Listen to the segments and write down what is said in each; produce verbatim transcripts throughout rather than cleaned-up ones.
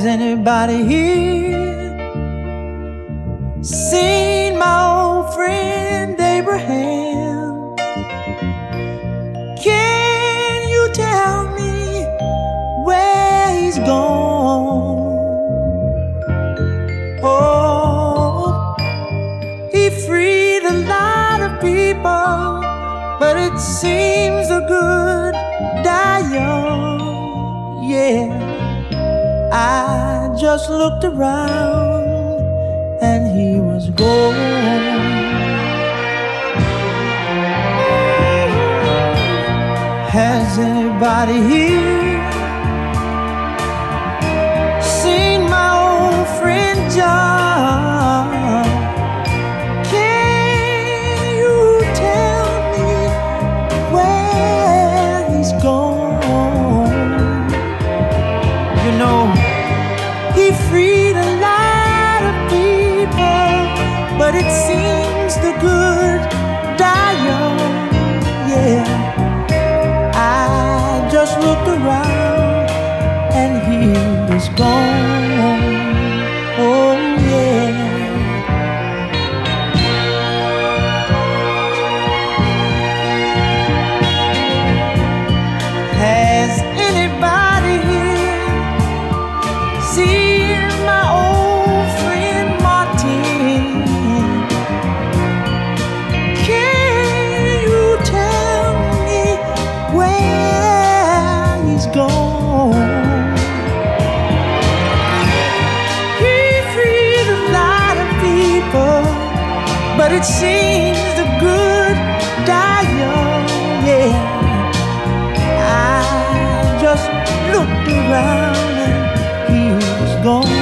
anybody here seen my old friend Abraham? Can you tell me where he's gone? Oh, he freed a lot of people, but it seems the good die young. Yeah, I just looked around and he was gone. Has anybody here seen my old friend John? Can you tell me where he's gone? You know, he freed a lot of people, but it seems the good die young. Yeah, I just looked around and he was gone. Oh yeah. Has anybody here seen my old friend Martin? Can you tell me where he's gone? He freed a lot of people, but it seems the good die young. Yeah, I just looked around and he was gone.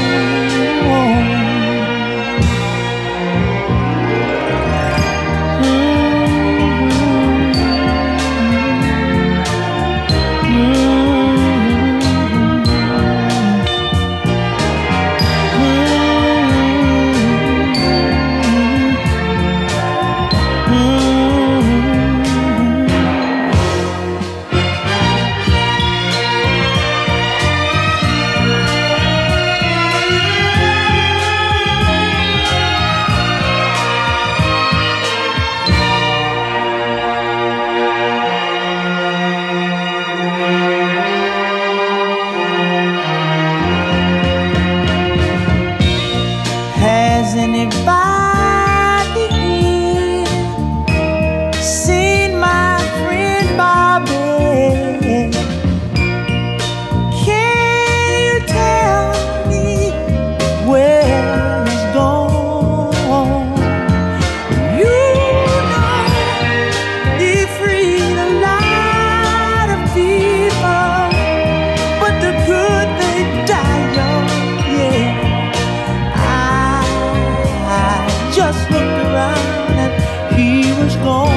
Has anybody here seen my friend Bobby? Can you tell me where he's gone? You know he freed a lot of people, but the good they die young. Yeah, just looked around and he was gone.